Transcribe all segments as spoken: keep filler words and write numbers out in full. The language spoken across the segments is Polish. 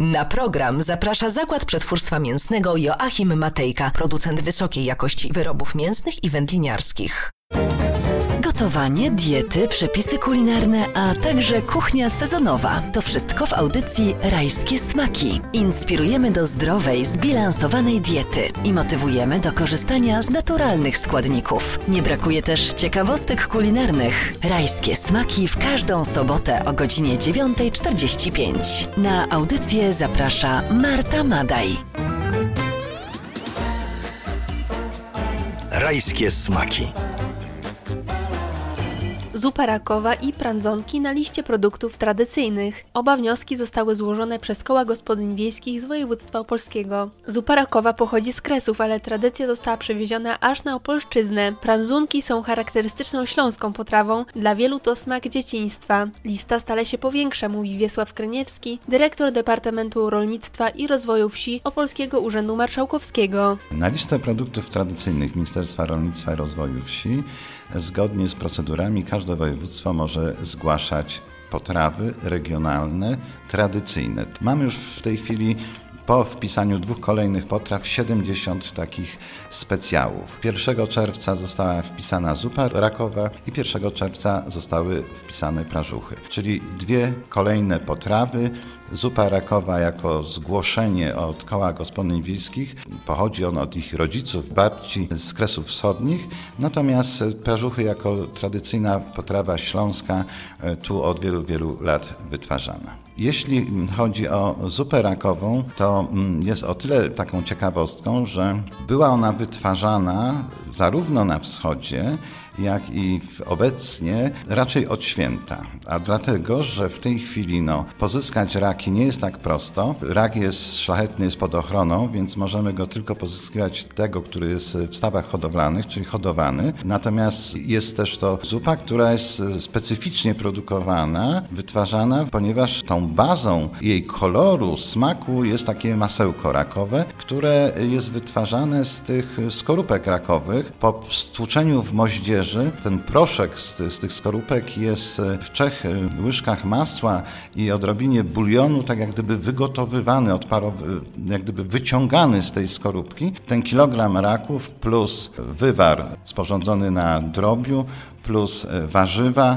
Na program zaprasza Zakład Przetwórstwa Mięsnego Joachim Matejka, producent wysokiej jakości wyrobów mięsnych i wędliniarskich. Gotowanie, diety, przepisy kulinarne, a także kuchnia sezonowa. To wszystko w audycji Rajskie Smaki. Inspirujemy do zdrowej, zbilansowanej diety i motywujemy do korzystania z naturalnych składników. Nie brakuje też ciekawostek kulinarnych. Rajskie Smaki w każdą sobotę o godzinie dziewiąta czterdzieści pięć. Na audycję zaprasza Marta Madaj. Rajskie Smaki. Zupa rakowa i prandzonki na liście produktów tradycyjnych. Oba wnioski zostały złożone przez Koła Gospodyń Wiejskich z województwa opolskiego. Zupa rakowa pochodzi z Kresów, ale tradycja została przewieziona aż na Opolszczyznę. Prandzunki są charakterystyczną śląską potrawą, dla wielu to smak dzieciństwa. Lista stale się powiększa, mówi Wiesław Kryniewski, dyrektor Departamentu Rolnictwa i Rozwoju Wsi Opolskiego Urzędu Marszałkowskiego. Na listę produktów tradycyjnych Ministerstwa Rolnictwa i Rozwoju Wsi zgodnie z procedurami każde województwo może zgłaszać potrawy regionalne, tradycyjne. Mamy już w tej chwili po wpisaniu dwóch kolejnych potraw siedemdziesiąt takich specjałów. pierwszego czerwca została wpisana zupa rakowa i pierwszego czerwca zostały wpisane prażuchy, czyli dwie kolejne potrawy. Zupa rakowa jako zgłoszenie od Koła Gospodyń Wiejskich, pochodzi on od ich rodziców, babci z Kresów Wschodnich, natomiast prażuchy jako tradycyjna potrawa śląska tu od wielu, wielu lat wytwarzana. Jeśli chodzi o zupę rakową, to jest o tyle taką ciekawostką, że była ona wytwarzana zarówno na wschodzie, jak i obecnie raczej od święta. A dlatego, że w tej chwili no, pozyskać raki nie jest tak prosto. Rak jest szlachetny, jest pod ochroną, więc możemy go tylko pozyskiwać tego, który jest w stawach hodowlanych, czyli hodowany. Natomiast jest też to zupa, która jest specyficznie produkowana, wytwarzana, ponieważ tą bazą jej koloru, smaku jest takie masełko rakowe, które jest wytwarzane z tych skorupek rakowych. Po stłuczeniu w moździerzu ten proszek z, z tych skorupek jest w trzech łyżkach masła i odrobinie bulionu, tak jak gdyby wygotowywany, odparowy, jak gdyby wyciągany z tej skorupki. Ten kilogram raków plus wywar sporządzony na drobiu, plus warzywa,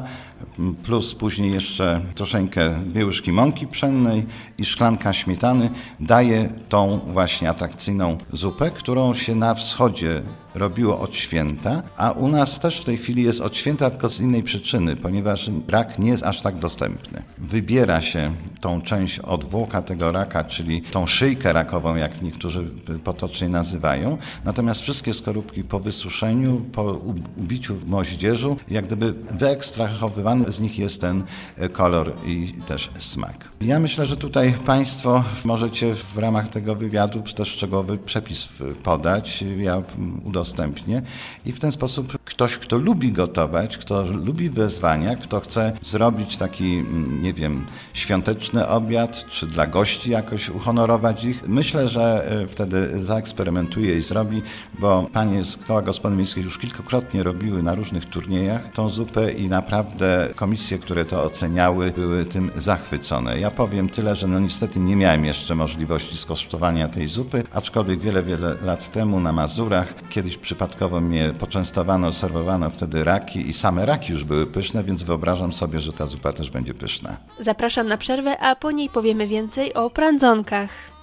plus później jeszcze troszeczkę dwie łyżki mąki pszennej i szklanka śmietany daje tą właśnie atrakcyjną zupę, którą się na wschodzie robiło od święta, a u nas też w tej chwili jest od święta, tylko z innej przyczyny, ponieważ rak nie jest aż tak dostępny. Wybiera się tą część odwłoka tego raka, czyli tą szyjkę rakową, jak niektórzy potocznie nazywają, natomiast wszystkie skorupki po wysuszeniu, po ubiciu w moździerzu, jak gdyby wyekstrahowywany z nich jest ten kolor i też smak. Ja myślę, że tutaj Państwo możecie w ramach tego wywiadu też szczegółowy przepis podać. Ja udostępnię i w ten sposób ktoś, kto lubi gotować, kto lubi wyzwania, kto chce zrobić taki, nie wiem, świąteczny obiad, czy dla gości jakoś uhonorować ich, myślę, że wtedy zaeksperymentuje i zrobi, bo panie z Koła Gospodyń Wiejskich już kilkakrotnie robiły na różnych turniejach tą zupę i naprawdę komisje, które to oceniały, były tym zachwycone. Ja powiem tyle, że no niestety nie miałem jeszcze możliwości skosztowania tej zupy, aczkolwiek wiele, wiele lat temu na Mazurach kiedyś przypadkowo mnie poczęstowano, serwowano wtedy raki i same raki już były pyszne, więc wyobrażam sobie, że ta zupa też będzie pyszna. Zapraszam na przerwę, a po niej powiemy więcej o prandzonkach.